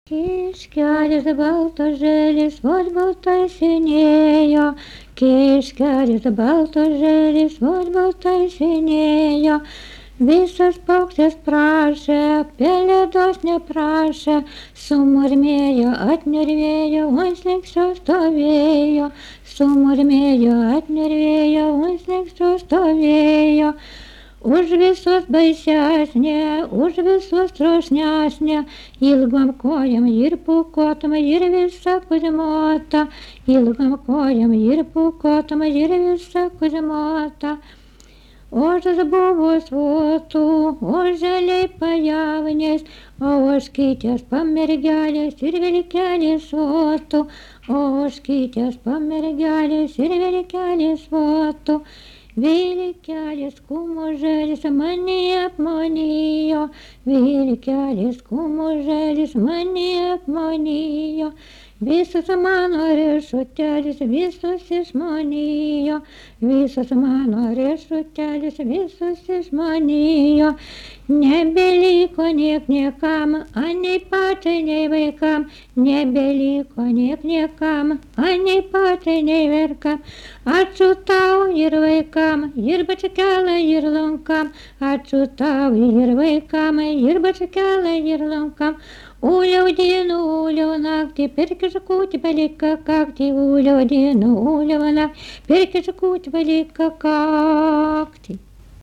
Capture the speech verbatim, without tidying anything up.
Kiškelis baltažėlis, vos baltai senėjo, kiškelis baltažėlis, vos baltai senėjo. Visas paukštis prašė, pelėdos neprašė, sumurmėjo, atnervėjo, ant slenksčio stovėjo, sumurmėjo, atnervėjo, ant slenksčio stovėjo. Už visus baisesnė, už visus trošnesnė, ilgom kojom ir pūkuotom ir visa kuzmota, ilgom kojom ir pūkuotom ir visa kuzmota. Ožas buvo svotų, oželiai pajavnės, o ožkytės pamergelės ir vilkelės svotų, o ožkytės pamergelės ir vilkelės svotų. Vilkelis kumožėlis mane apmonijo, vilkelis kumožėlis mane apmonijo. Visas mano riešutelis visus išmanijo, visas mano riešutelis visus išmanijo. Nebeliko niek niekam, anei pačiai nei vaikam, nebeliko niek niekam, anei pačiai nei vaikam. Ačiū tau ir vaikam, ir bačkelai ir lankam, ačiū tau ir vaikam, ir bačkelai ir lankam. Uliau dieną, uliau naktį, pirki žakutį palika kaktį, uliau dieną, uliau naktį, pirki žakutį palika kaktį.